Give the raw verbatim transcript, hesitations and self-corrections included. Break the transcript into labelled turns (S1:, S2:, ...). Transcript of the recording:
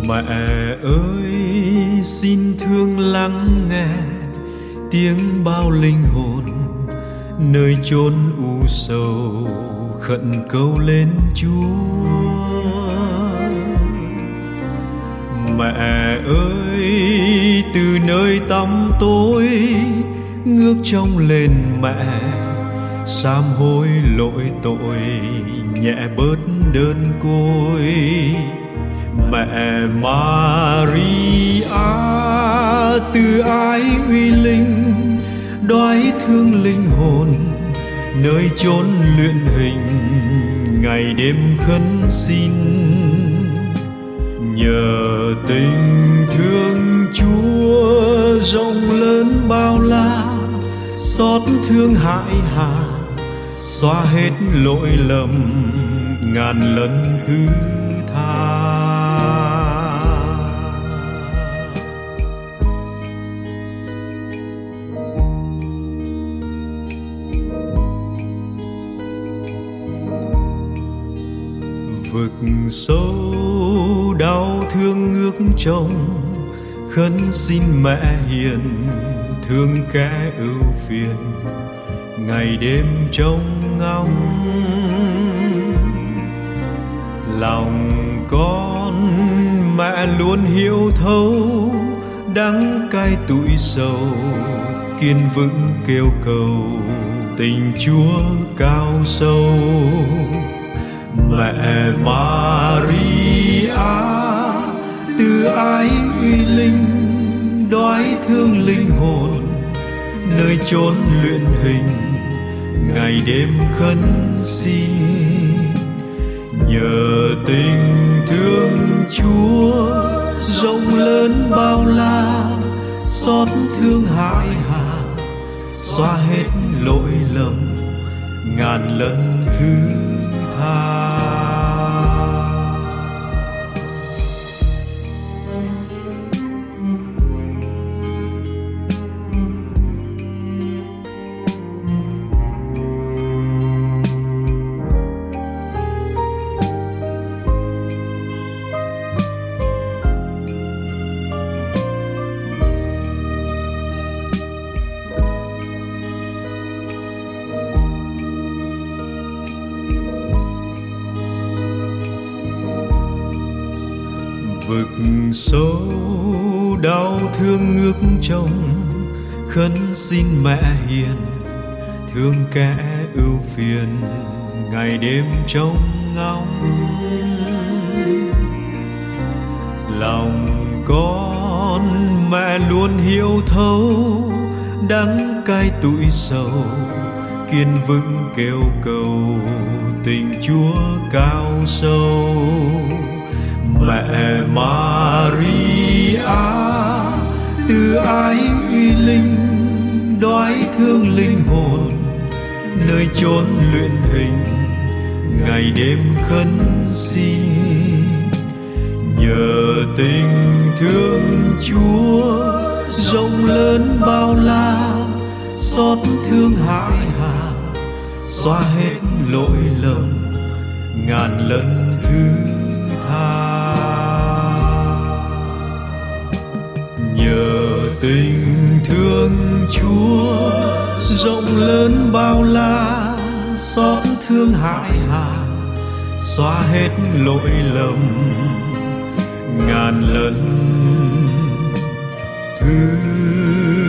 S1: Mẹ ơi xin thương lắng nghe tiếng bao linh hồn nơi chốn u sầu khẩn cầu lên Chúa. Mẹ ơi từ nơi tăm tối ngước trông lên mẹ, sám hối lỗi tội nhẹ bớt đơn côi. Mẹ Maria từ ái uy linh đói thương linh hồn nơi chốn luyện hình ngày đêm khấn xin. Nhờ tình thương Chúa rộng lớn bao la, xót thương hại hà xóa hết lỗi lầm ngàn lần thứ tha. Vực sâu đau thương ngước trông khấn xin mẹ hiền thương kẻ ưu phiền ngày đêm trông ngóng. Lòng con mẹ luôn hiểu thấu đắng cay tủi sầu, kiên vững kêu cầu tình Chúa cao sâu. Mẹ Maria từ ái uy linh đói thương linh hồn nơi chốn luyện hình ngày đêm khấn xin. Nhờ tình thương Chúa rộng lớn bao la, xót thương hại hà xóa hết lỗi lầm ngàn lần thứ tha. Vực sâu đau thương ngước trông khấn xin mẹ hiền thương kẻ ưu phiền ngày đêm trông ngóng. Lòng con mẹ luôn hiểu thấu đắng cay tủi sầu, kiên vững kêu cầu tình Chúa cao sâu. Mẹ Maria từ ái uy linh đói thương linh hồn nơi chốn luyện hình ngày đêm khấn xin. Nhờ tình thương Chúa rộng lớn bao la, xót thương hại hà xóa hết lỗi lầm ngàn lần thứ tha. Nhờ tình thương Chúa rộng lớn bao la, xót thương hại hà xóa hết lỗi lầm ngàn lần thứ